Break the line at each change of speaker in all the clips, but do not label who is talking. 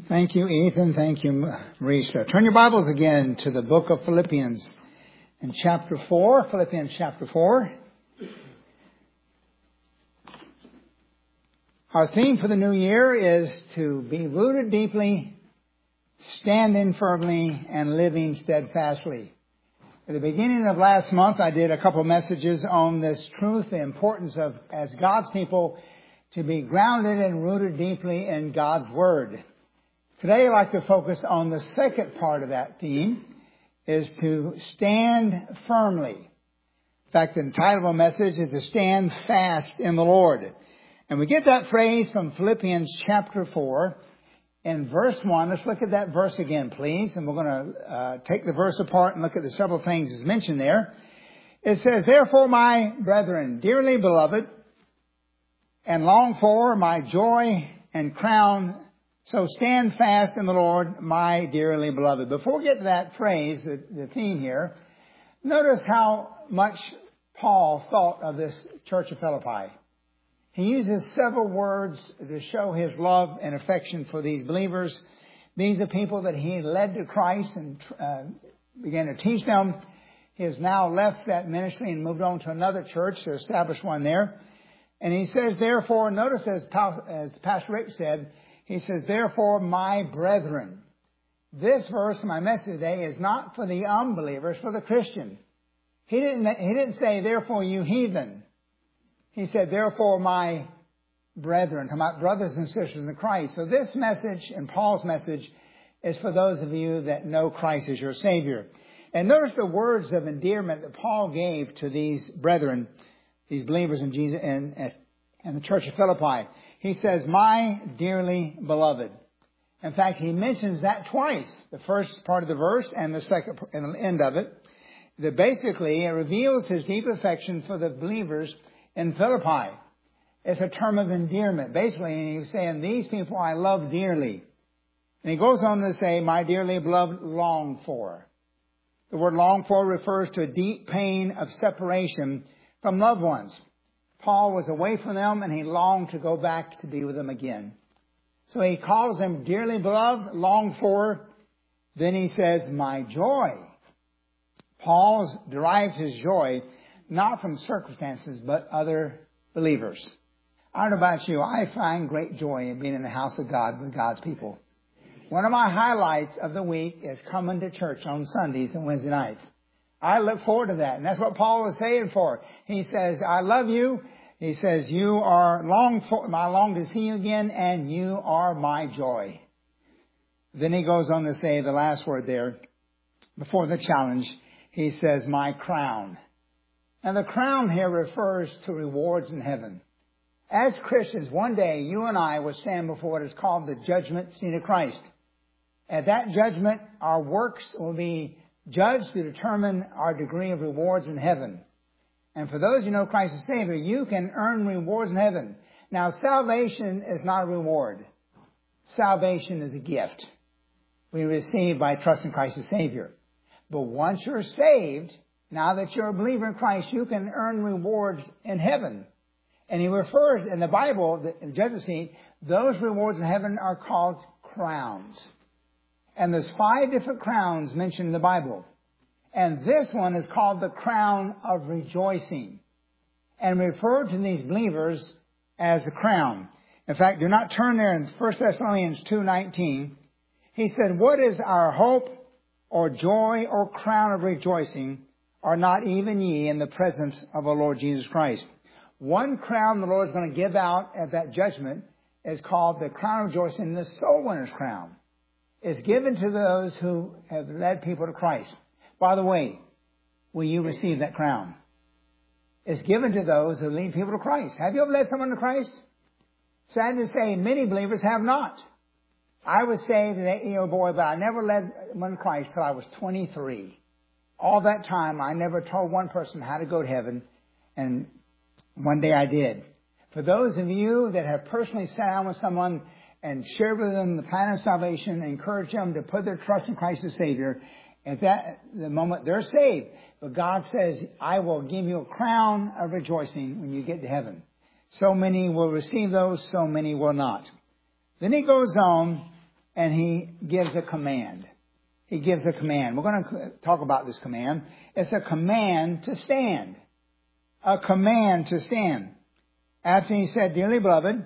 Thank you, Ethan. Thank you, Marisa. Turn your Bibles again to the book of Philippians in chapter 4. Philippians chapter 4. Our theme for the new year is to be rooted deeply, standing firmly, and living steadfastly. At the beginning of last month, I did a couple of messages on this truth, the importance of, as God's people, to be grounded and rooted deeply in God's Word. Today I'd like to focus on the second part of that theme, is to stand firmly. In fact, the title of the message is to stand fast in the Lord. And we get that phrase from Philippians chapter 4 in verse 1. Let's look at that verse again, please. And we're going to take the verse apart and look at the several things that's mentioned there. It says, "Therefore, my brethren, dearly beloved, and long for my joy and crown, so stand fast in the Lord, my dearly beloved." Before we get to that phrase, the theme here, notice how much Paul thought of this church of Philippi. He uses several words to show his love and affection for these believers. These are people that he led to Christ and began to teach them. He has now left that ministry and moved on to another church to establish one there. And he says, therefore, notice as Pastor Rick said, he says, "Therefore, my brethren." This verse, my message today, is not for the unbelievers, for the Christian. He didn't say, "Therefore, you heathen." He said, "Therefore, my brethren," my brothers and sisters in Christ. So this message and Paul's message is for those of you that know Christ as your Savior. And notice the words of endearment that Paul gave to these brethren, these believers in Jesus and the church of Philippi. He says, "My dearly beloved." In fact, he mentions that twice. The first part of the verse and the second and the end of it. That basically it reveals his deep affection for the believers in Philippi. It's a term of endearment. Basically, he's saying, these people I love dearly. And he goes on to say, "My dearly beloved, long for." The word long for refers to a deep pain of separation from loved ones. Paul was away from them and he longed to go back to be with them again. So he calls them dearly beloved, longed for. Then he says, "My joy." Paul derives his joy not from circumstances but other believers. I don't know about you, I find great joy in being in the house of God with God's people. One of my highlights of the week is coming to church on Sundays and Wednesday nights. I look forward to that. And that's what Paul was saying for. He says, "I love you." He says, "You are I long to see you again, and you are my joy." Then he goes on to say the last word there, before the challenge. He says, "My crown." And the crown here refers to rewards in heaven. As Christians, one day you and I will stand before what is called the judgment seat of Christ. At that judgment, our works will be judged to determine our degree of rewards in heaven. And for those who know Christ as Savior, you can earn rewards in heaven. Now, salvation is not a reward. Salvation is a gift we receive by trusting Christ as Savior. But once you're saved, now that you're a believer in Christ, you can earn rewards in heaven. And he refers in the Bible, in the judgment seat, those rewards in heaven are called crowns. And there's 5 different crowns mentioned in the Bible. And this one is called the crown of rejoicing, and referred to these believers as a crown. In fact, do not turn there in 1 Thessalonians 2:19. He said, "What is our hope or joy or crown of rejoicing? Are not even ye in the presence of our Lord Jesus Christ?" One crown the Lord is going to give out at that judgment is called the crown of rejoicing, the soul winner's crown. It's given to those who have led people to Christ. By the way, will you receive that crown? It's given to those who lead people to Christ. Have you ever led someone to Christ? Sad to say, many believers have not. I was saved at 8-year-old boy, but I never led one to Christ till I was 23. All that time, I never told one person how to go to heaven, and one day I did. For those of you that have personally sat down with someone and shared with them the plan of salvation, encourage them to put their trust in Christ as Savior, at the moment they're saved. But God says, "I will give you a crown of rejoicing when you get to heaven." So many will receive those, so many will not. Then he goes on and he gives a command. He gives a command. We're going to talk about this command. It's a command to stand. A command to stand. After he said, dearly beloved,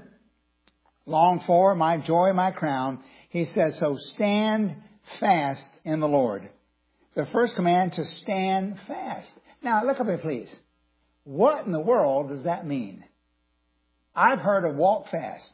long for my joy, my crown, he says, so stand fast in the Lord. The first command, to stand fast. Now, look up here, please. What in the world does that mean? I've heard of walk fast.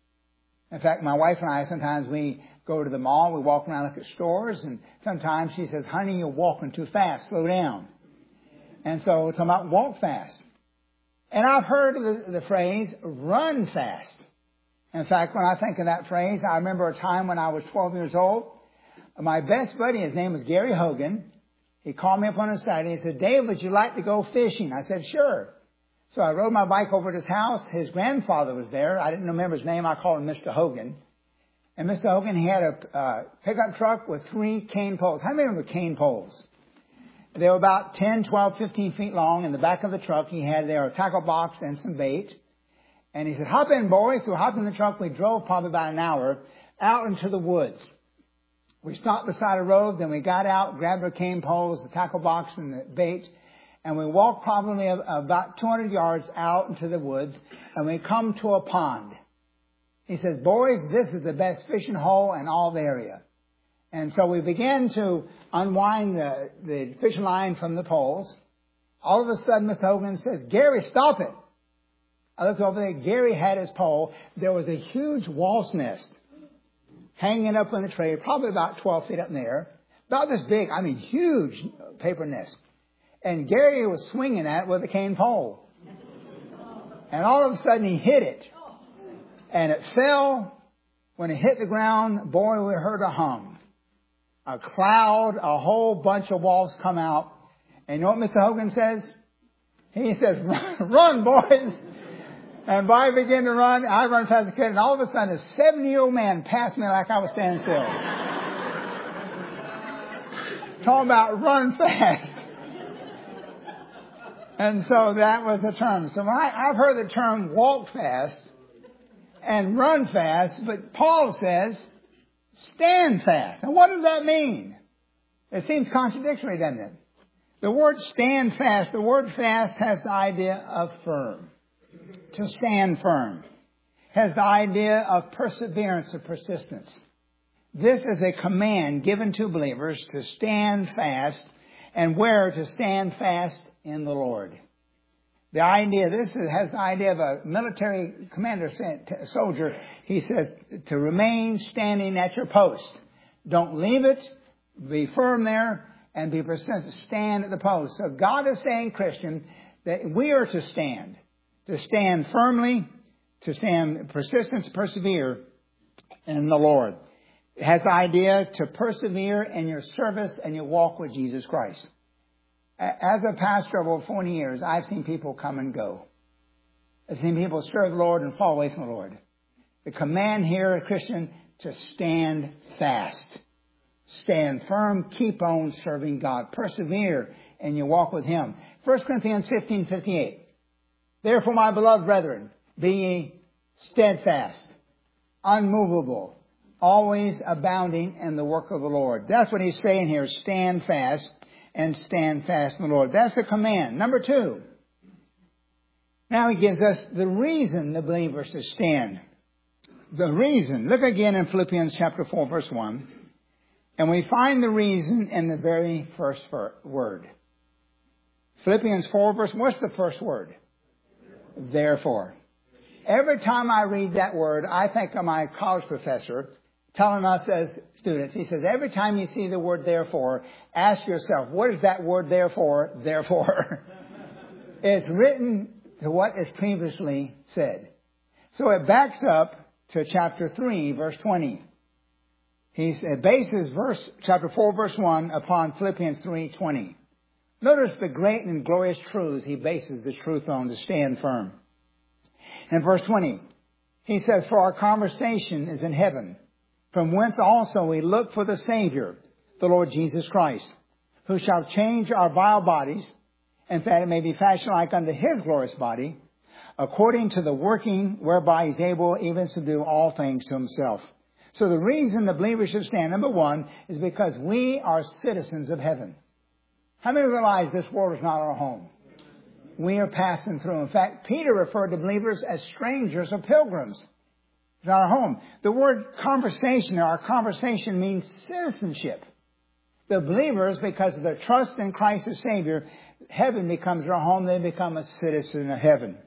In fact, my wife and I, sometimes we go to the mall, we walk around, look at stores, and sometimes she says, honey, you're walking too fast, slow down. And so it's about walk fast. And I've heard the phrase, run fast. In fact, when I think of that phrase, I remember a time when I was 12 years old. My best buddy, his name was Gary Hogan. He called me up on a Saturday. He said, Dave, would you like to go fishing? I said, sure. So I rode my bike over to his house. His grandfather was there. I didn't remember his name. I called him Mr. Hogan. And Mr. Hogan, he had a pickup truck with 3 cane poles. How many of them were cane poles? They were about 10, 12, 15 feet long. In the back of the truck, he had there a tackle box and some bait. And he said, hop in, boys. So we hopped in the truck. We drove probably about an hour out into the woods. We stopped beside a road. Then we got out, grabbed our cane poles, the tackle box, and the bait. And we walked probably about 200 yards out into the woods. And we come to a pond. He says, boys, this is the best fishing hole in all the area. And so we began to unwind the fishing line from the poles. All of a sudden, Mr. Hogan says, Gary, stop it. I looked over there. Gary had his pole. There was a huge wasp nest hanging up on the tree, probably about 12 feet up in the air. About this big, huge paper nest. And Gary was swinging at it with a cane pole. And all of a sudden, he hit it. And it fell. When it hit the ground, boy, we heard a hum. A cloud, a whole bunch of wasps come out. And you know what Mr. Hogan says? He says, run, boys. And I began to run. I run past the kid. And all of a sudden, a 70-year-old man passed me like I was standing still. Talking about run fast. And so that was the term. So I've heard the term walk fast and run fast, but Paul says stand fast. And what does that mean? It seems contradictory, doesn't it? The word stand fast, the word fast has the idea of firm. To stand firm. Has the idea of perseverance, of persistence. This is a command given to believers to stand fast, and where to stand fast in the Lord. The idea, this has the idea of a military commander, soldier. He says to remain standing at your post. Don't leave it. Be firm there and be persistent. Stand at the post. So God is saying, Christian, that we are to stand firmly, to stand persistent, persevere in the Lord. It has the idea to persevere in your service and your walk with Jesus Christ. As a pastor of over 40 years, I've seen people come and go. I've seen people serve the Lord and fall away from the Lord. The command here, Christian, to stand fast. Stand firm, keep on serving God. Persevere in your walk with Him. 1 Corinthians 15:58. Therefore, my beloved brethren, be ye steadfast, unmovable, always abounding in the work of the Lord. That's what he's saying here. Stand fast. And stand fast in the Lord. That's the command. Number 2. Now he gives us the reason the believers to stand. The reason. Look again in Philippians chapter 4, verse 1. And we find the reason in the very first word. Philippians 4, verse 1. What's the first word? Therefore. Every time I read that word, I think of my college professor telling us as students. He says, every time you see the word therefore, ask yourself, what is that word therefore? Therefore. It's written to what is previously said. So it backs up to chapter 3, verse 20. He bases chapter 4, verse 1 upon Philippians 3:20. Notice the great and glorious truths he bases the truth on to stand firm. In verse 20, he says, for our conversation is in heaven, from whence also we look for the Savior, the Lord Jesus Christ, who shall change our vile bodies, and that it may be fashioned like unto His glorious body, according to the working whereby He's able even to do all things to Himself. So the reason the believers should stand, number one, is because we are citizens of heaven. How many realize this world is not our home? We are passing through. In fact, Peter referred to believers as strangers or pilgrims. It's not our home. The word conversation, our conversation means citizenship. The believers, because of their trust in Christ as Savior, heaven becomes their home. They become a citizen of heaven.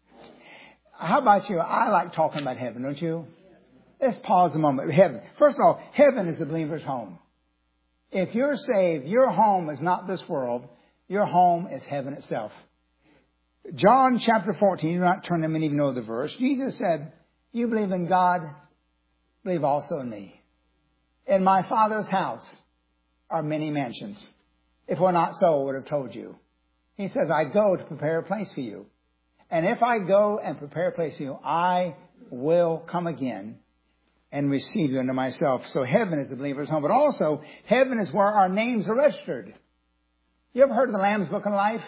How about you? I like talking about heaven, don't you? Let's pause a moment. Heaven. First of all, heaven is the believer's home. If you're saved, your home is not this world. Your home is heaven itself. John chapter 14, you're not turning them and even know the verse. Jesus said, you believe in God, believe also in me. In my Father's house are many mansions. If it were not so, I would have told you. He says, I go to prepare a place for you. And if I go and prepare a place for you, I will come again and receive you unto myself. So heaven is the believer's home. But also, heaven is where our names are registered. You ever heard of the Lamb's Book of Life?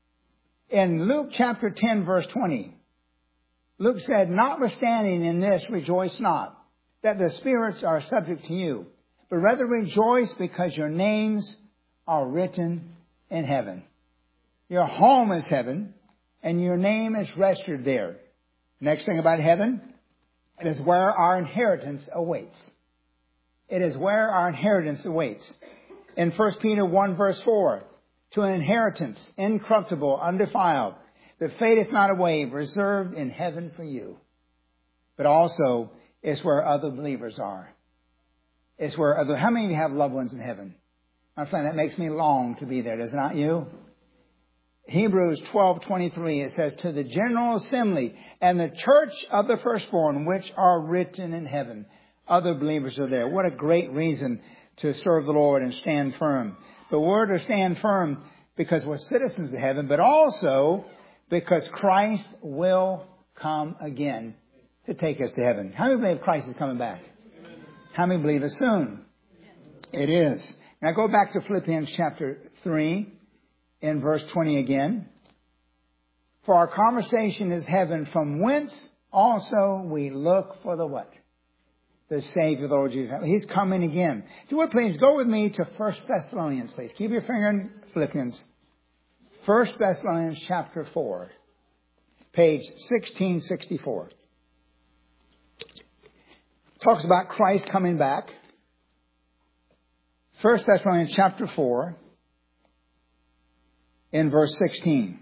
In Luke chapter 10, verse 20, Luke said, notwithstanding in this, rejoice not, that the spirits are subject to you, but rather rejoice because your names are written in heaven. Your home is heaven, and your name is registered there. Next thing about heaven, it is where our inheritance awaits. It is where our inheritance awaits. In 1 Peter 1 verse 4, to an inheritance, incorruptible, undefiled, that fadeth not away, reserved in heaven for you. But also, it's where other believers are. It's where other, how many of you have loved ones in heaven? My friend, that makes me long to be there, does it not you? Hebrews 12:23, it says, to the general assembly and the church of the firstborn, which are written in heaven. Other believers are there. What a great reason to serve the Lord and stand firm. But we're to stand firm because we're citizens of heaven, but also because Christ will come again to take us to heaven. How many believe Christ is coming back? How many believe it soon? It is. Now go back to Philippians chapter 3 in verse 20 again. For our conversation is heaven, from whence also we look for the what? The Savior, the Lord Jesus. He's coming again. If you would please go with me to 1 Thessalonians, please. Keep your finger in Philippians. 1 Thessalonians chapter 4, page 1664. Talks about Christ coming back. 1 Thessalonians chapter 4, in verse 16.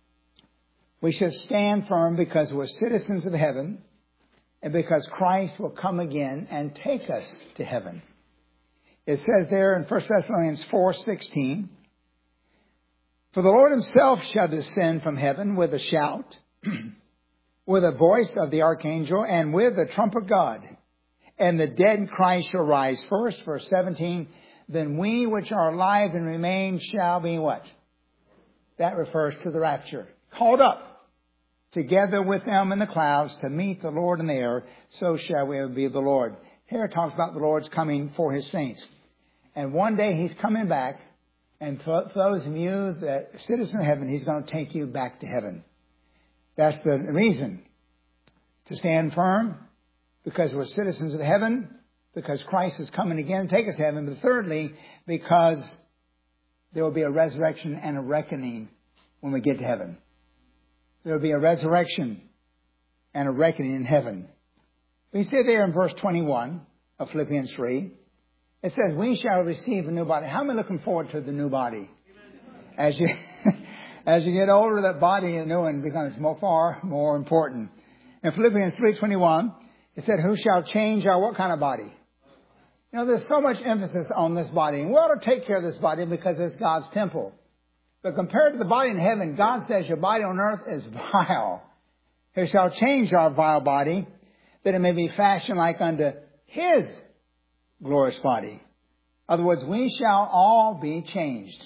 We should stand firm because we're citizens of heaven and because Christ will come again and take us to heaven. It says there in 1 Thessalonians 4:16, for the Lord himself shall descend from heaven with a shout, with a voice of the archangel, and with the trump of God. And the dead in Christ shall rise first. Verse 17, then we which are alive and remain shall be what? That refers to the rapture. Called up together with them in the clouds to meet the Lord in the air. So shall we be the Lord. Here it talks about the Lord's coming for his saints. And one day he's coming back. And for those of you that citizen of heaven, he's going to take you back to heaven. That's the reason to stand firm, because we're citizens of heaven, because Christ is coming again to take us to heaven. But thirdly, because there will be a resurrection and a reckoning when we get to heaven. There will be a resurrection and a reckoning in heaven. We see there in verse 21 of Philippians 3, it says, we shall receive a new body. How am I looking forward to the new body? As you get older, that body, the new one, becomes far more important. In Philippians 3:21, it said, who shall change our what kind of body? You know, there's so much emphasis on this body. And we ought to take care of this body because it's God's temple. But compared to the body in heaven, God says your body on earth is vile. He shall change our vile body, that it may be fashioned like unto his glorious body. In other words, we shall all be changed.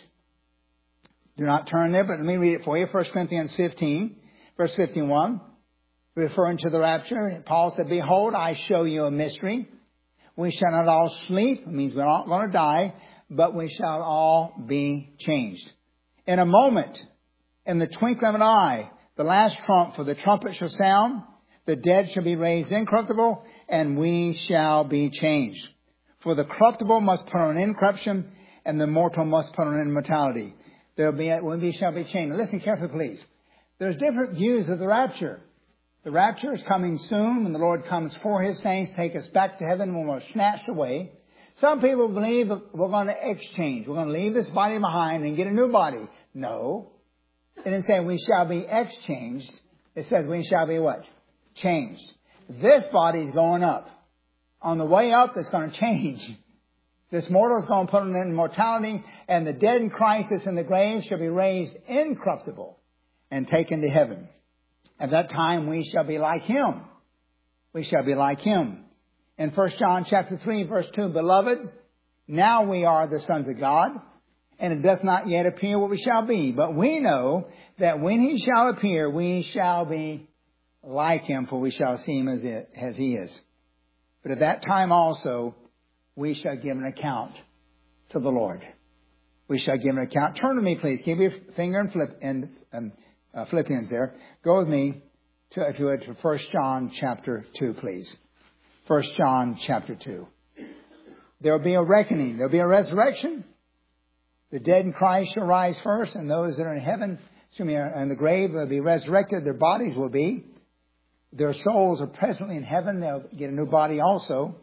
Do not turn there, but let me read it for you. 1 Corinthians 15, verse 51, referring to the rapture. Paul said, behold, I show you a mystery. We shall not all sleep. It means we're not going to die, but we shall all be changed. In a moment, in the twinkling of an eye, the last trump, for the trumpet shall sound. The dead shall be raised incorruptible, and we shall be changed. For the corruptible must put on incorruption, and the mortal must put on immortality. We shall be changed. Listen carefully, please. There's different views of the rapture. The rapture is coming soon when the Lord comes for His saints, take us back to heaven when we're snatched away. Some people believe we're going to exchange. We're going to leave this body behind and get a new body. No. It didn't say we shall be exchanged. It says we shall be what? Changed. This body's going up. On the way up, it's going to change. This mortal is going to put on immortality, and the dead in Christ that's in the grave shall be raised incorruptible and taken to heaven. At that time, we shall be like Him. We shall be like Him. In 1 John chapter 3, verse 2, Beloved, now we are the sons of God, and it doth not yet appear what we shall be. But we know that when He shall appear, we shall be like Him, for we shall see Him as He is. But at that time also, we shall give an account to the Lord. We shall give an account. Turn to me, please. Keep your finger in Philippians there. Go with me, if you would, to 1 John chapter 2, please. 1 John chapter 2. There will be a reckoning. There will be a resurrection. The dead in Christ shall rise first, and those that are in heaven, in the grave, will be resurrected. Their bodies will be. Their souls are presently in heaven. They'll get a new body also.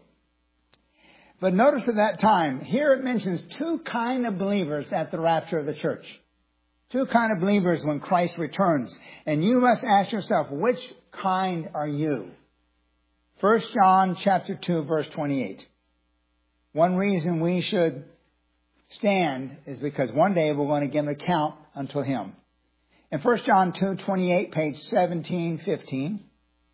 But notice at that time, here it mentions two kind of believers at the rapture of the church. Two kind of believers when Christ returns. And you must ask yourself, which kind are you? 1 John chapter 2, verse 28. One reason we should stand is because one day we're going to give an account unto Him. In 1 John 2, 28, page 1715,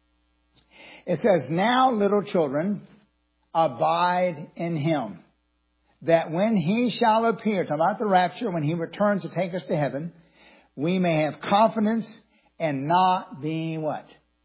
it says, Now, little children, abide in Him, that when He shall appear, talking about the rapture, when He returns to take us to heaven, we may have confidence and not be what?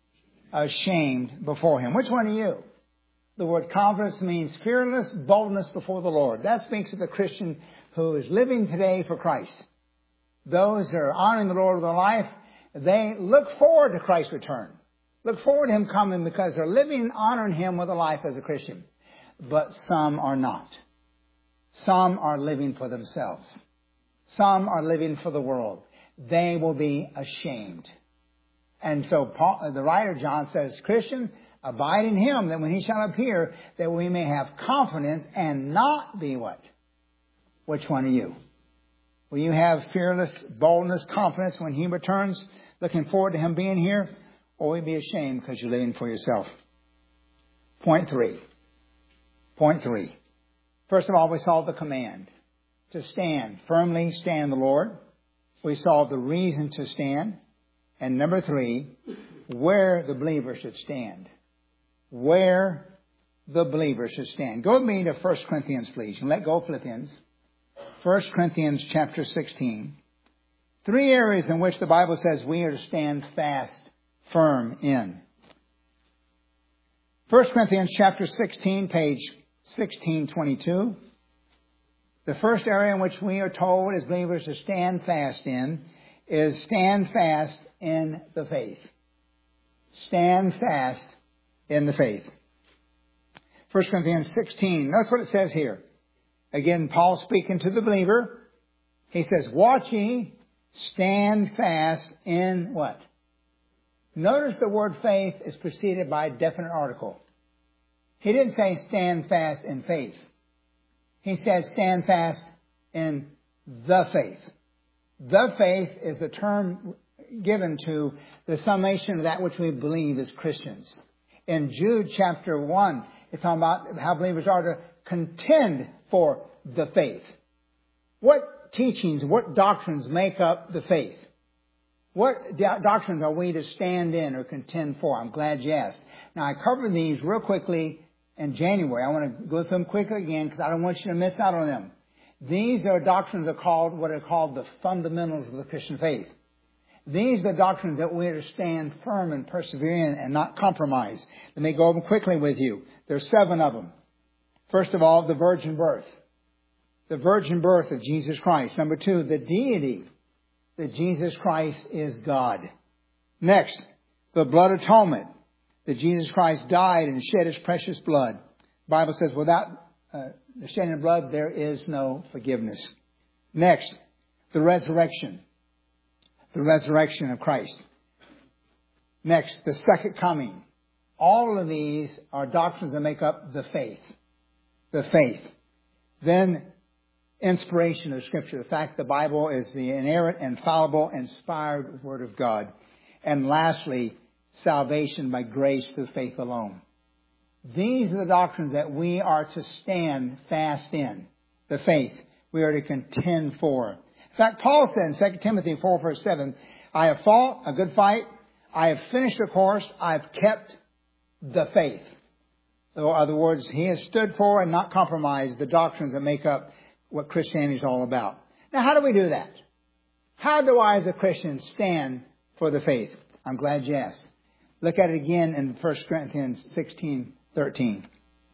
Ashamed before Him. Which one are you? The word confidence means fearless boldness before the Lord. That speaks of the Christian who is living today for Christ. Those that are honoring the Lord with their life, they look forward to Christ's return. Look forward to Him coming because they're living and honoring Him with a life as a Christian. But some are not. Some are living for themselves. Some are living for the world. They will be ashamed. And so the writer John says, Christian, abide in Him, that when He shall appear, that we may have confidence and not be what? Which one are you? Will you have fearless boldness, confidence when He returns, looking forward to Him being here? Or will you be ashamed because you're living for yourself? Point 3. First of all, we saw the command to stand. Firmly stand the Lord. We saw the reason to stand. And number 3, where the believer should stand. Where the believer should stand. Go with me to 1 Corinthians, please. And let go of Philippians. 1 Corinthians chapter 16. 3 areas in which the Bible says we are to stand fast, firm in. 1 Corinthians chapter 16, page 1622. The first area in which we are told as believers to stand fast in is stand fast in the faith. Stand fast in the faith. 1 Corinthians 16. Notice what it says here. Again, Paul speaking to the believer. He says, watch ye, stand fast in what? Notice the word faith is preceded by a definite article. He didn't say stand fast in faith. He said stand fast in the faith. The faith is the term given to the summation of that which we believe as Christians. In Jude chapter 1, it's talking about how believers are to contend for the faith. What teachings, what doctrines make up the faith? What doctrines are we to stand in or contend for? I'm glad you asked. Now, I covered these real quickly in January. I want to go through them quickly again because I don't want you to miss out on them. These are doctrines that are called what are called the fundamentals of the Christian faith. These are the doctrines that we are to stand firm and persevere in and not compromise. Let me go over them quickly with you. There's 7 of them. First of all, the virgin birth. The virgin birth of Jesus Christ. Number 2, the deity that Jesus Christ is God. Next, the blood atonement. that Jesus Christ died and shed his precious blood. The Bible says without the shedding of blood, there is no forgiveness. Next, the resurrection. The resurrection of Christ. Next, the second coming. All of these are doctrines that make up the faith. The faith. Then, inspiration of Scripture. The fact the Bible is the inerrant, infallible, inspired Word of God. And lastly, salvation by grace through faith alone. These are the doctrines that we are to stand fast in. The faith we are to contend for. In fact, Paul said in 2 Timothy 4 verse 7, I have fought a good fight. I have finished the course. I have kept the faith. In other words, he has stood for and not compromised the doctrines that make up what Christianity is all about. Now, how do we do that? How do I as a Christian stand for the faith? I'm glad you asked. Look at it again in 1 Corinthians 16:13.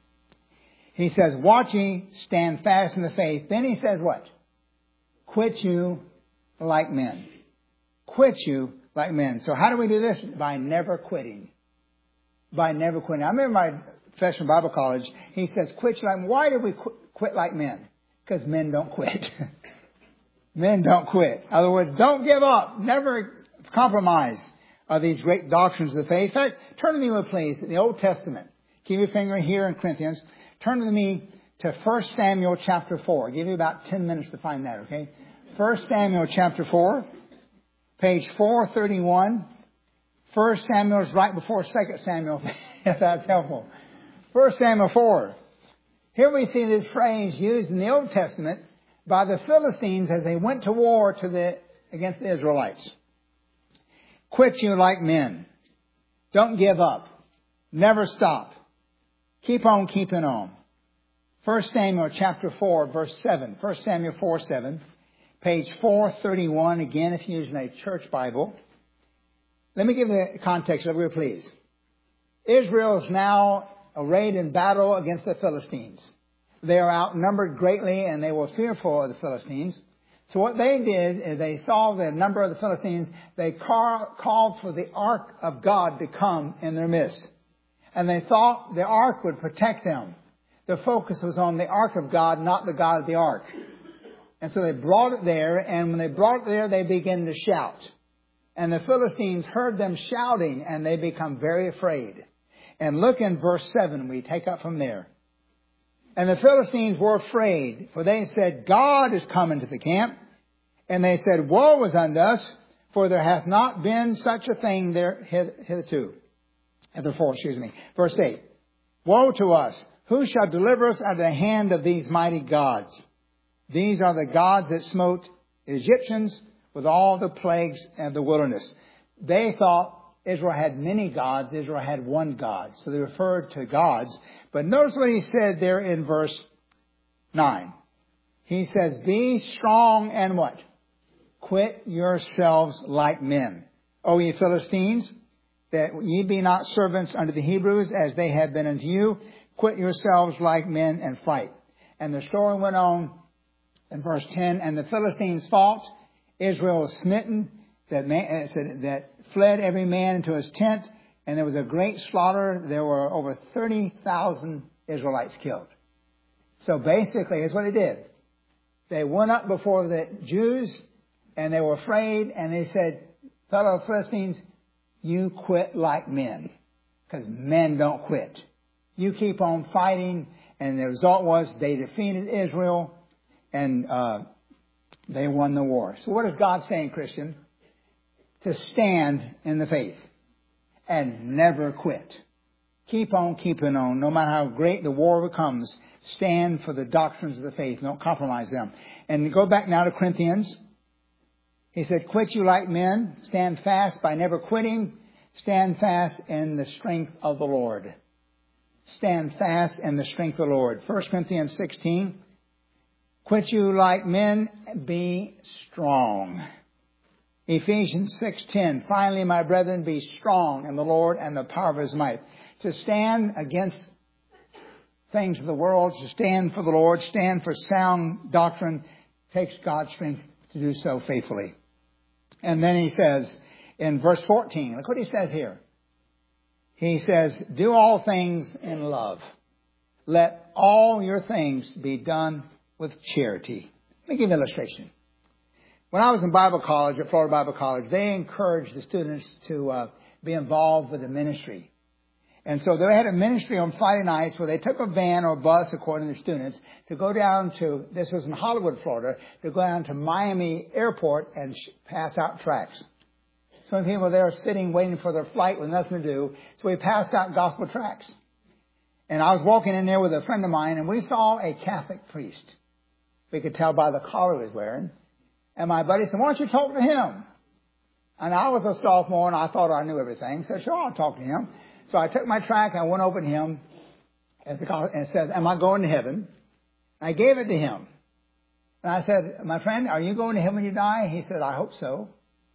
He says, watch ye, stand fast in the faith. Then he says what? Quit you like men. Quit you like men. So how do we do this? By never quitting. By never quitting. I remember my professor in Bible college, he says, quit you like men. Why do we quit like men? Because men don't quit. Men don't quit. In other words, don't give up. Never compromise these great doctrines of the faith. In fact, turn to me, please, in the Old Testament. Keep your finger here in Corinthians. Turn with me to 1 Samuel chapter 4. I'll give you about 10 minutes to find that, okay? 1 Samuel chapter 4, page 431. 1 Samuel is right before 2 Samuel, if that's helpful. 1 Samuel 4. Here we see this phrase used in the Old Testament by the Philistines as they went to war against the Israelites. Quit you like men. Don't give up. Never stop. Keep on keeping on. 1 Samuel chapter 4, verse 7. 1 Samuel 4, 7. Page 431. Again, if you're using a church Bible. Let me give you the context of it, please. Israel is now arrayed in battle against the Philistines. They are outnumbered greatly and they were fearful of the Philistines. So what they did is they saw the number of the Philistines. They called for the ark of God to come in their midst. And they thought the ark would protect them. The focus was on the ark of God, not the God of the ark. And so they brought it there, and when they brought it there, they began to shout. And the Philistines heard them shouting, and they become very afraid. And look in verse 7, we take up from there. And the Philistines were afraid, for they said, God is come into the camp. And they said, woe is unto us, for there hath not been such a thing there hitherto. Verse 8. Woe to us! Who shall deliver us out of the hand of these mighty gods? These are the gods that smote Egyptians with all the plagues of the wilderness. They thought Israel had many gods. Israel had one God. So they referred to gods. But notice what he said there in verse 9. He says, be strong and what? Quit yourselves like men. O ye Philistines, that ye be not servants unto the Hebrews as they have been unto you. Quit yourselves like men and fight. And the story went on in verse 10. And the Philistines fought. Israel was smitten. That fled every man into his tent. And there was a great slaughter. There were over 30,000 Israelites killed. So basically, here's what they did. They went up before the Jews. And they were afraid. And they said, fellow Philistines, you quit like men. Because men don't quit. You keep on fighting, and the result was they defeated Israel, and they won the war. So what is God saying, Christian? To stand in the faith and never quit. Keep on keeping on. No matter how great the war becomes, stand for the doctrines of the faith. Don't compromise them. And go back now to Corinthians. He said, quit you like men. Stand fast by never quitting. Stand fast in the strength of the Lord. Stand fast in the strength of the Lord. 1 Corinthians 16. Quit you like men, be strong. Ephesians 6:10. Finally, my brethren, be strong in the Lord and the power of his might. To stand against things of the world, to stand for the Lord, stand for sound doctrine, takes God's strength to do so faithfully. And then he says in verse 14, look what he says here. He says, do all things in love. Let all your things be done with charity. Let me give you an illustration. When I was in Bible college, at Florida Bible College, they encouraged the students to be involved with the ministry. And so they had a ministry on Friday nights where they took a van or a bus, according to the students, to go down to, this was in Hollywood, Florida, to go down to Miami Airport and pass out tracts. Some people were there sitting, waiting for their flight with nothing to do. So we passed out gospel tracts. And I was walking in there with a friend of mine, and we saw a Catholic priest. We could tell by the collar he was wearing. And my buddy said, why don't you talk to him? And I was a sophomore, and I thought I knew everything. So sure, I'll talk to him. So I took my tract, and I went over to him, and it says, am I going to heaven? I gave it to him. And I said, my friend, are you going to heaven when you die? He said, I hope so.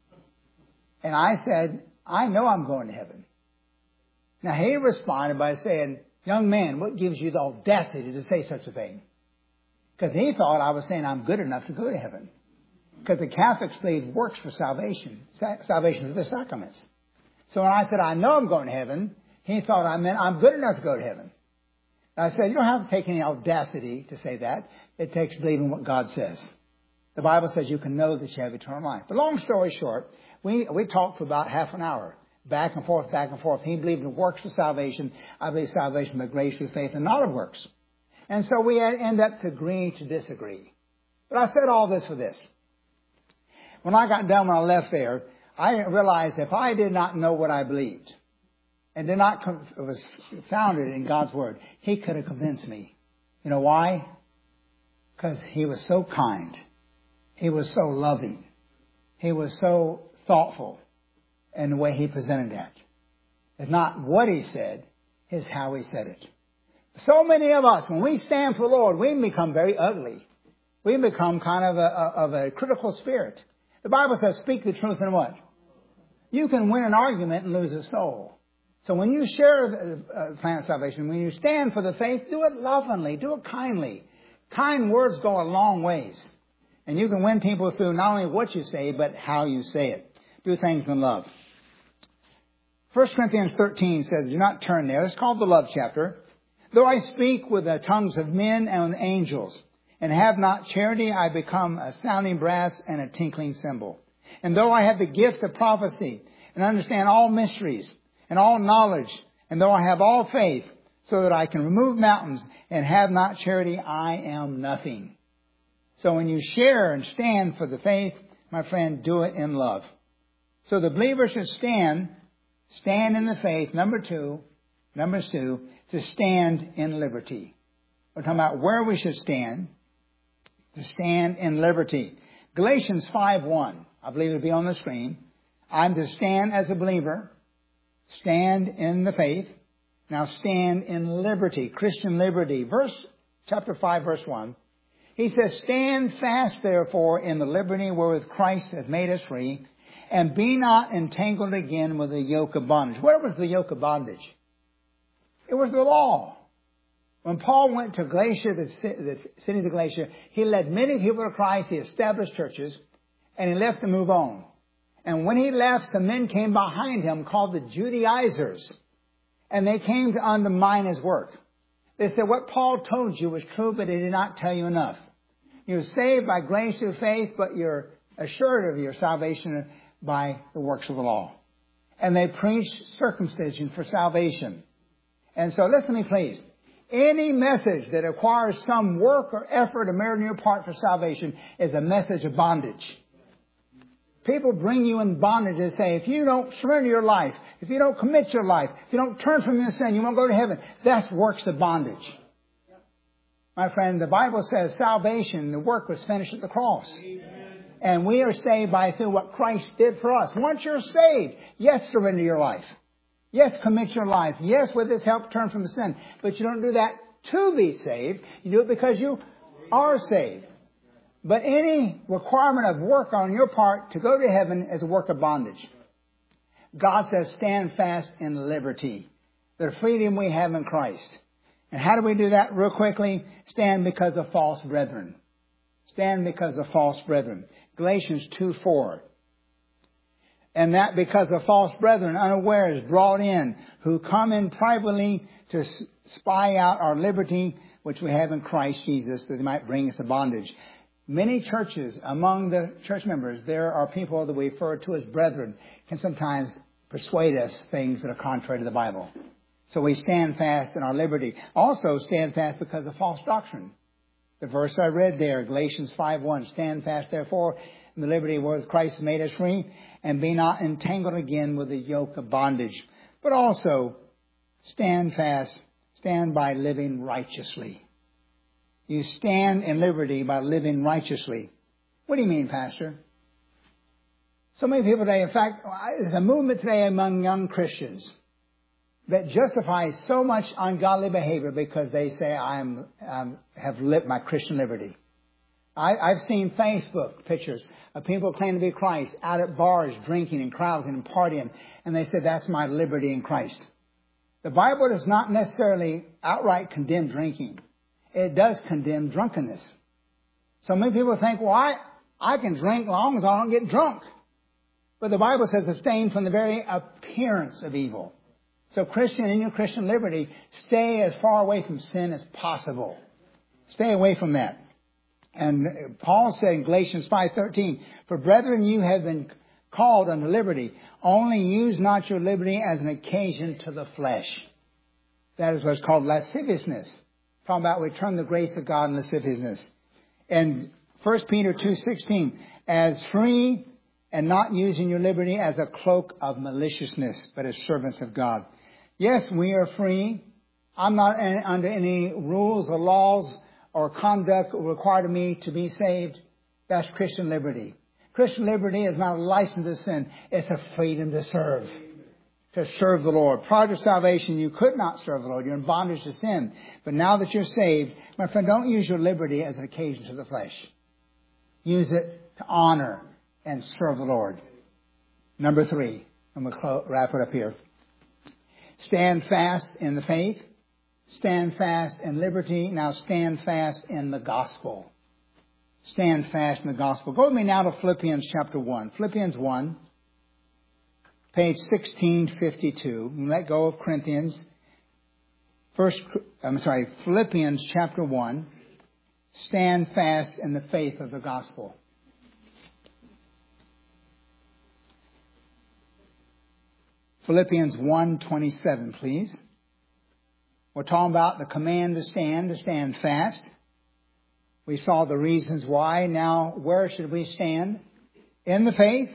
And I said, I know I'm going to heaven. Now he responded by saying, young man, what gives you the audacity to say such a thing? Because he thought I was saying I'm good enough to go to heaven. Because the Catholics believe works for salvation. Salvation is the sacraments. So when I said, I know I'm going to heaven, he thought I meant I'm good enough to go to heaven. And I said, you don't have to take any audacity to say that. It takes believing what God says. The Bible says you can know that you have eternal life. But long story short, we talked for about half an hour. Back and forth, back and forth. He believed in works for salvation. I believe salvation by grace through faith and not of works. And so we end up to agree to disagree. But I said all this for this. When I got done, when I left there, I realized if I did not know what I believed and did not was founded in God's Word, He could have convinced me. You know why? Because He was so kind. He was so loving. He was so thoughtful in the way He presented that. It's not what He said, it's how He said it. So many of us, when we stand for the Lord, we become very ugly. We become kind of a critical spirit. The Bible says, speak the truth in what? You can win an argument and lose a soul. So when you share the plan of salvation, when you stand for the faith, do it lovingly, do it kindly. Kind words go a long ways. And you can win people through not only what you say, but how you say it. Do things in love. 1 Corinthians 13 says, do not turn there. It's called the love chapter. Though I speak with the tongues of men and with angels, and have not charity, I become a sounding brass and a tinkling cymbal. And though I have the gift of prophecy, and understand all mysteries, and all knowledge, and though I have all faith, so that I can remove mountains, and have not charity, I am nothing. So when you share and stand for the faith, my friend, do it in love. So the believer should stand in the faith. Number two, to stand in liberty. We're talking about where we should stand. To stand in liberty. Galatians 5:1. I believe it'll be on the screen. I'm to stand as a believer. Stand in the faith. Now stand in liberty. Christian liberty. Chapter 5, verse 1. He says, stand fast, therefore, in the liberty wherewith Christ hath made us free, and be not entangled again with the yoke of bondage. What was the yoke of bondage? It was the law. When Paul went to Galatia, the cities of Galatia, he led many people to Christ, he established churches, and he left to move on. And when he left, some men came behind him called the Judaizers, and they came to undermine his work. They said, what Paul told you was true, but he did not tell you enough. You're saved by grace through faith, but you're assured of your salvation by the works of the law. And they preached circumcision for salvation. And so listen to me, please. Any message that requires some work or effort or merit on your part for salvation is a message of bondage. People bring you in bondage and say, if you don't surrender your life, if you don't commit your life, if you don't turn from your sin, you won't go to heaven. That's works of bondage. My friend, the Bible says salvation, the work was finished at the cross. Amen. And we are saved through what Christ did for us. Once you're saved, yes, surrender your life. Yes, commit your life. Yes, with His help, turn from the sin. But you don't do that to be saved. You do it because you are saved. But any requirement of work on your part to go to heaven is a work of bondage. God says, stand fast in liberty. The freedom we have in Christ. And how do we do that real quickly? Stand because of false brethren. Stand because of false brethren. Galatians 2:4. And that because of false brethren unawares brought in, who come in privately to spy out our liberty, which we have in Christ Jesus, that they might bring us to bondage. Many churches, among the church members, there are people that we refer to as brethren, can sometimes persuade us things that are contrary to the Bible. So we stand fast in our liberty. Also stand fast because of false doctrine. The verse I read there, Galatians 5:1, stand fast therefore in the liberty where Christ has made us free, and be not entangled again with the yoke of bondage. But also stand fast, stand by living righteously. You stand in liberty by living righteously. What do you mean, Pastor? So many people today, in fact, there's a movement today among young Christians that justifies so much ungodly behavior because they say, I have lived my Christian liberty. I've seen Facebook pictures of people claiming to be Christ out at bars, drinking and carousing and partying, and they said, that's my liberty in Christ. The Bible does not necessarily outright condemn drinking. It does condemn drunkenness. So many people think, well, I can drink as long as I don't get drunk. But the Bible says abstain from the very appearance of evil. So Christian, in your Christian liberty, stay as far away from sin as possible. Stay away from that. And Paul said in Galatians 5:13, for brethren, you have been called unto liberty. Only use not your liberty as an occasion to the flesh. That is what's called lasciviousness. Talking about return the grace of God in lasciviousness. And 1 Peter 2:16, as free and not using your liberty as a cloak of maliciousness, but as servants of God. Yes, we are free. I'm not under any rules or laws or conduct required of me to be saved. That's Christian liberty. Christian liberty is not a license to sin. It's a freedom to serve. To serve the Lord. Prior to salvation, you could not serve the Lord. You're in bondage to sin. But now that you're saved, my friend, don't use your liberty as an occasion to the flesh. Use it to honor and serve the Lord. Number 3, and we'll wrap it up here. Stand fast in the faith. Stand fast in liberty. Now stand fast in the gospel. Stand fast in the gospel. Go with me now to Philippians chapter 1. Philippians 1, page 1652. Let go of Corinthians. Philippians chapter 1. Stand fast in the faith of the gospel. Philippians 1:27, please. We're talking about the command to stand fast. We saw the reasons why. Now, where should we stand? In the faith,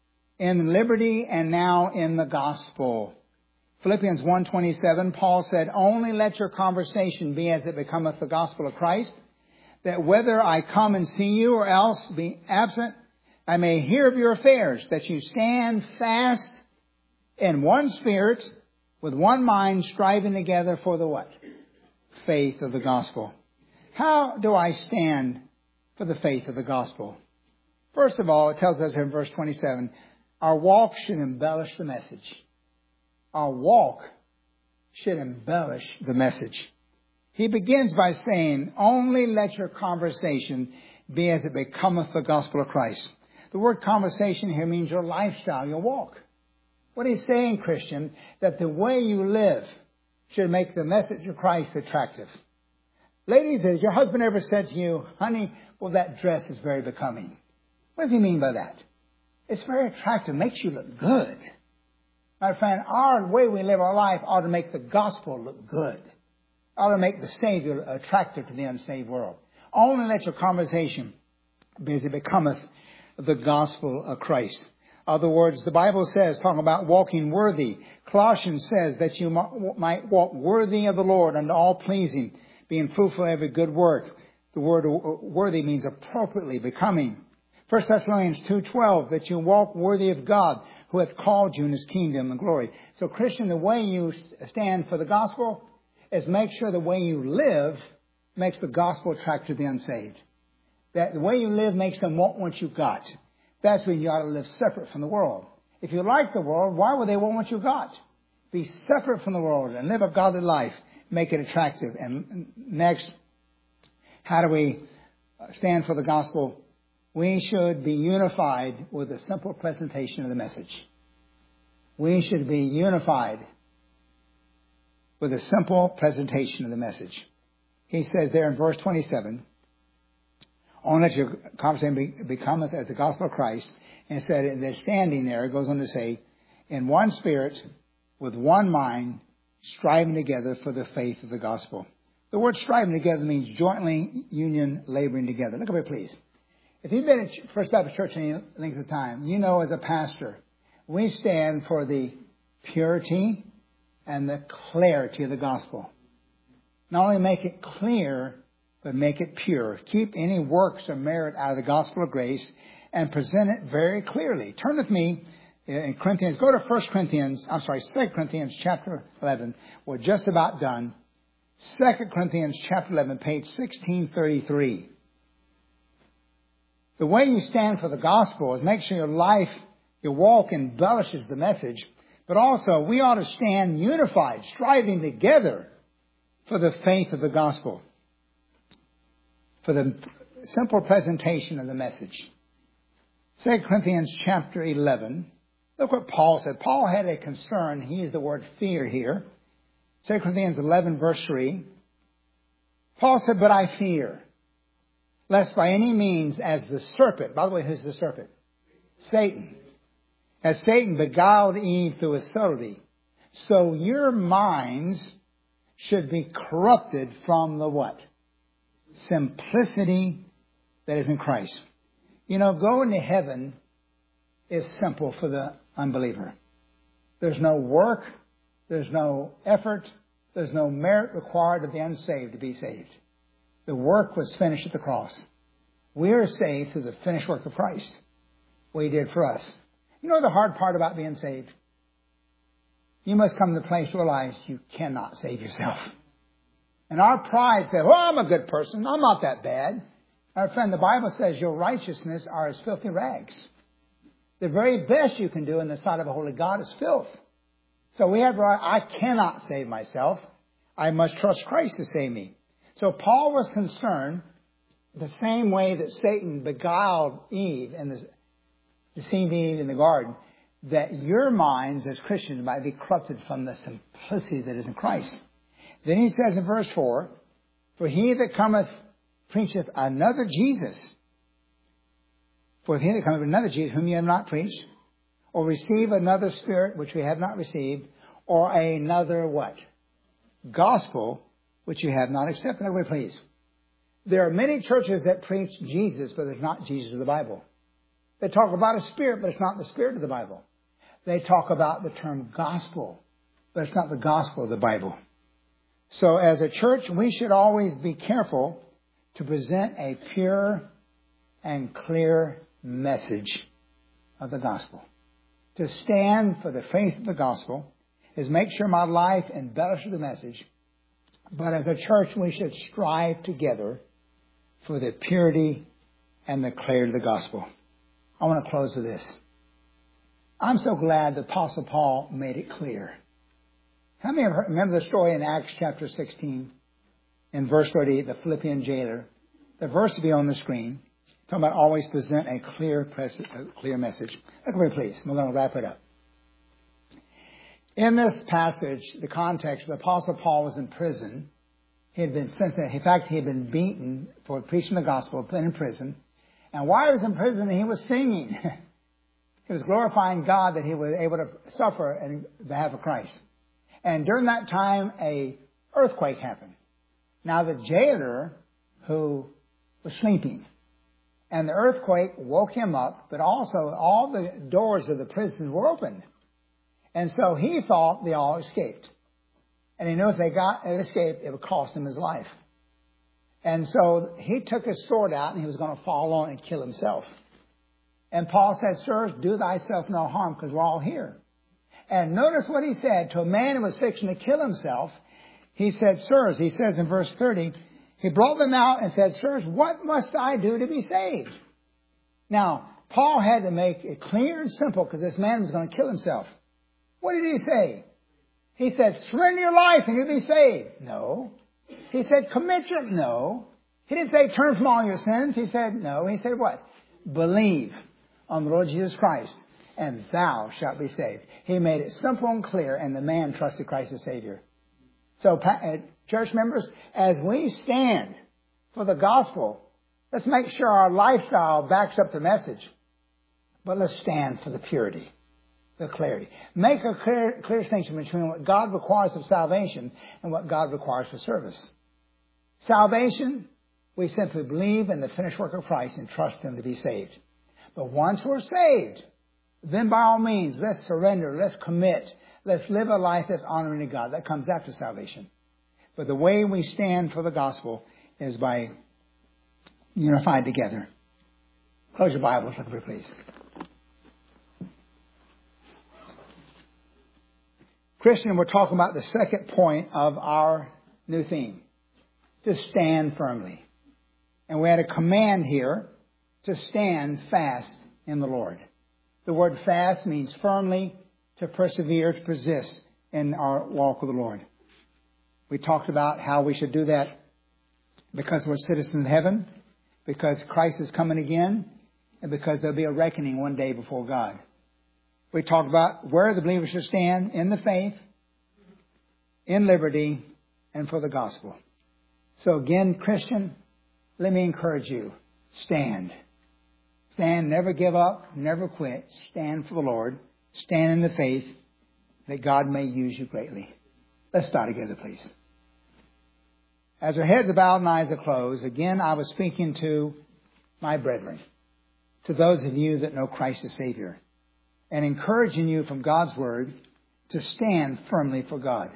in liberty, and now in the gospel. Philippians 1:27, Paul said, only let your conversation be as it becometh the gospel of Christ, that whether I come and see you or else be absent, I may hear of your affairs, that you stand fast in one spirit, with one mind, striving together for the what? Faith of the gospel. How do I stand for the faith of the gospel? First of all, it tells us in verse 27, our walk should embellish the message. Our walk should embellish the message. He begins by saying, only let your conversation be as it becometh the gospel of Christ. The word conversation here means your lifestyle, your walk. What he's saying, Christian, that the way you live should make the message of Christ attractive. Ladies, has your husband ever said to you, honey, well, that dress is very becoming? What does he mean by that? It's very attractive, makes you look good. My friend, our way we live our life ought to make the gospel look good. Ought to make the Savior attractive to the unsaved world. Only let your conversation be as it becometh the gospel of Christ. Other words, the Bible says, talking about walking worthy. Colossians says that you might walk worthy of the Lord unto all pleasing, being fruitful in every good work. The word worthy means appropriately, becoming. 1 Thessalonians 2:12, that you walk worthy of God, who hath called you in his kingdom and glory. So, Christian, the way you stand for the gospel is make sure the way you live makes the gospel attractive to the unsaved. That the way you live makes them want what you've got. That's when you ought to live separate from the world. If you like the world, why would they want what you got? Be separate from the world and live a godly life. Make it attractive. And next, how do we stand for the gospel? We should be unified with a simple presentation of the message. we should be unified with a simple presentation of the message. He says there in verse 27, only let your conversation becometh as the gospel of Christ. And said, and they're standing there, it goes on to say, in one spirit, with one mind, striving together for the faith of the gospel. The word striving together means jointly, union, laboring together. Look at me, please. If you've been at First Baptist Church any length of time, you know as a pastor, we stand for the purity and the clarity of the gospel. Not only make it clear, but make it pure. Keep any works or merit out of the gospel of grace and present it very clearly. Turn with me in Corinthians. Go to 2 Corinthians chapter 11. We're just about done. 2 Corinthians chapter 11, page 1633. The way you stand for the gospel is make sure your life, your walk embellishes the message. But also, we ought to stand unified, striving together for the faith of the gospel. For the simple presentation of the message. 2 Corinthians chapter 11. Look what Paul said. Paul had a concern. He used the word fear here. 2 Corinthians 11 verse 3. Paul said, but I fear, lest by any means as the serpent. By the way, who's the serpent? Satan. As Satan beguiled Eve through his subtlety, so your minds should be corrupted from the what? Simplicity that is in Christ. You know, going to heaven is simple for the unbeliever. There's no work. There's no effort. There's no merit required of the unsaved to be saved. The work was finished at the cross. We are saved through the finished work of Christ. What He did for us. You know the hard part about being saved? You must come to the place to realize you cannot save yourself. And our pride says, well, I'm a good person. I'm not that bad. Our friend, the Bible says your righteousness are as filthy rags. The very best you can do in the sight of a holy God is filth. So we have, I cannot save myself. I must trust Christ to save me. So Paul was concerned the same way that Satan beguiled Eve and deceived Eve in the garden, that your minds as Christians might be corrupted from the simplicity that is in Christ. Then he says in verse 4, for he that cometh preacheth another Jesus. For he that cometh another Jesus, whom ye have not preached, or receive another spirit, which we have not received, or another what? Gospel, which you have not accepted. Everybody please. There are many churches that preach Jesus, but it's not Jesus of the Bible. They talk about a spirit, but it's not the spirit of the Bible. They talk about the term gospel, but it's not the gospel of the Bible. So as a church, we should always be careful to present a pure and clear message of the gospel. To stand for the faith of the gospel is make sure my life embellishes the message. But as a church, we should strive together for the purity and the clarity of the gospel. I want to close with this. I'm so glad the Apostle Paul made it clear. How many remember the story in Acts chapter 16? In verse 38, the Philippian jailer. The verse will be on the screen. Talking about always present a clear message. Look at me, please. We're going to wrap it up. In this passage, the context, the Apostle Paul was in prison. He had been sentenced. In fact, he had been beaten for preaching the gospel, put in prison. And while he was in prison, he was singing. He was glorifying God that he was able to suffer in behalf of Christ. And during that time, an earthquake happened. Now, the jailer, who was sleeping, and the earthquake woke him up, but also all the doors of the prison were open. And so he thought they all escaped. And he knew if they escaped, it would cost him his life. And so he took his sword out and he was going to fall on and kill himself. And Paul said, sirs, do thyself no harm, because we're all here. And notice what he said to a man who was fixing to kill himself. He said, sirs, he says in verse 30, he brought them out and said, sirs, what must I do to be saved? Now, Paul had to make it clear and simple because this man was going to kill himself. What did he say? He said, surrender your life and you'll be saved. No. He said, commit your... No. He didn't say turn from all your sins. He said, no. He said what? Believe on the Lord Jesus Christ and thou shalt be saved. He made it simple and clear, and the man trusted Christ as Savior. So, church members, as we stand for the gospel, let's make sure our lifestyle backs up the message. But let's stand for the purity, the clarity. Make a clear distinction between what God requires of salvation and what God requires for service. Salvation, we simply believe in the finished work of Christ and trust Him to be saved. But once we're saved, then by all means, let's surrender, let's commit, let's live a life that's honoring to God. That comes after salvation. But the way we stand for the gospel is by unified together. Close your Bibles, look at me, please. Christian, we're talking about the second point of our new theme, to stand firmly. And we had a command here to stand fast in the Lord. The word fast means firmly, to persevere, to persist in our walk with the Lord. We talked about how we should do that because we're citizens of heaven, because Christ is coming again, and because there'll be a reckoning one day before God. We talked about where the believers should stand in the faith, in liberty, and for the gospel. So again, Christian, let me encourage you. Stand. Stand, never give up, never quit. Stand for the Lord. Stand in the faith that God may use you greatly. Let's start together, please. As our heads are bowed and eyes are closed, again, I was speaking to my brethren, to those of you that know Christ as Savior, and encouraging you from God's Word to stand firmly for God.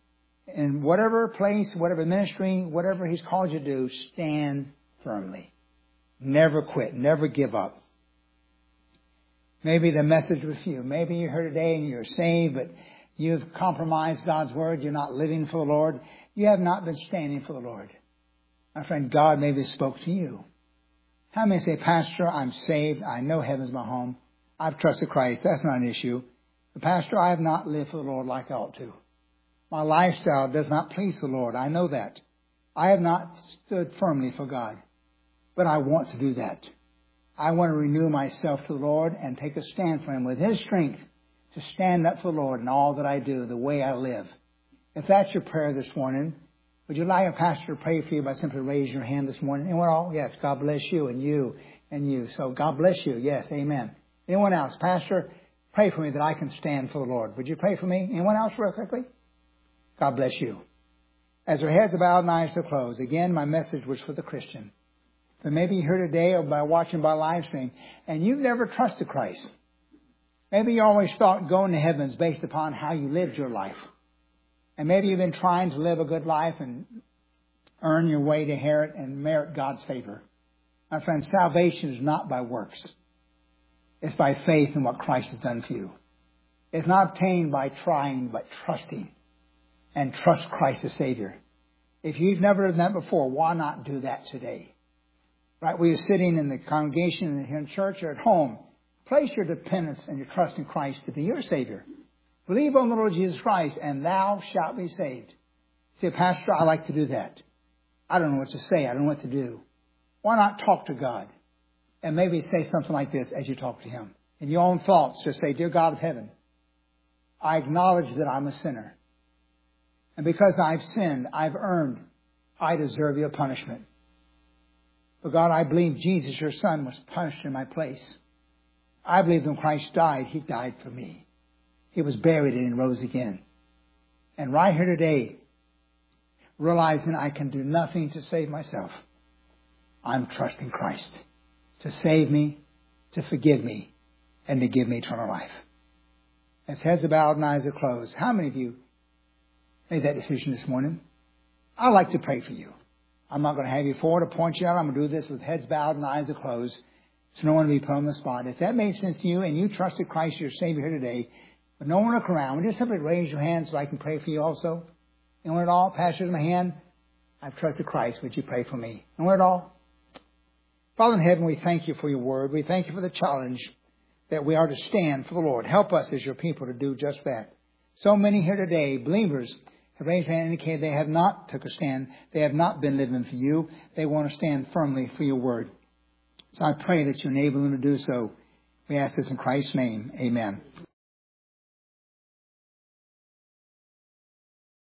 In whatever place, whatever ministry, whatever He's called you to do, stand firmly. Never quit. Never give up. Maybe the message was for you. Maybe you're here today and you're saved, but you've compromised God's Word. You're not living for the Lord. You have not been standing for the Lord. My friend, God maybe spoke to you. How many say, Pastor, I'm saved. I know heaven's my home. I've trusted Christ. That's not an issue. But Pastor, I have not lived for the Lord like I ought to. My lifestyle does not please the Lord. I know that. I have not stood firmly for God. But I want to do that. I want to renew myself to the Lord and take a stand for Him with His strength to stand up for the Lord in all that I do, the way I live. If that's your prayer this morning, would you like a pastor to pray for you by simply raising your hand this morning? Anyone else? Yes, God bless you and you and you. So God bless you. Yes, amen. Anyone else? Pastor, pray for me that I can stand for the Lord. Would you pray for me? Anyone else real quickly? God bless you. As our heads are bowed and eyes are closed, again, my message was for the Christian. But maybe you're here today or by watching by live stream, and you've never trusted Christ. Maybe you always thought going to heaven is based upon how you lived your life. And maybe you've been trying to live a good life and earn your way to inherit and merit God's favor. My friend, salvation is not by works. It's by faith in what Christ has done for you. It's not obtained by trying, but trusting. And trust Christ as Savior. If you've never done that before, why not do that today? Right, where you're sitting in the congregation here in church or at home, place your dependence and your trust in Christ to be your Savior. Believe on the Lord Jesus Christ, and thou shalt be saved. Say, Pastor, I like to do that. I don't know what to say. I don't know what to do. Why not talk to God? And maybe say something like this as you talk to Him. In your own thoughts, just say, Dear God of heaven, I acknowledge that I'm a sinner. And because I've sinned, I've earned, I deserve your punishment. But God, I believe Jesus, your Son, was punished in my place. I believe when Christ died, He died for me. He was buried and rose again. And right here today, realizing I can do nothing to save myself, I'm trusting Christ to save me, to forgive me, and to give me eternal life. As heads are bowed and eyes are closed, how many of you made that decision this morning? I'd like to pray for you. I'm not going to have you forward or point you out. I'm going to do this with heads bowed and eyes are closed, so no one will be put on the spot. If that made sense to you and you trusted Christ your Savior here today, but no one look around, would you simply raise your hand so I can pray for you also? Anyone at all? Pastor's my hand. I've trusted Christ. Would you pray for me? Anyone at all? Father in heaven, we thank you for your word. We thank you for the challenge that we are to stand for the Lord. Help us as your people to do just that. So many here today, believers, have raised their hand and indicated they have not took a stand. They have not been living for you. They want to stand firmly for your word. So I pray that you enable them to do so. We ask this in Christ's name. Amen.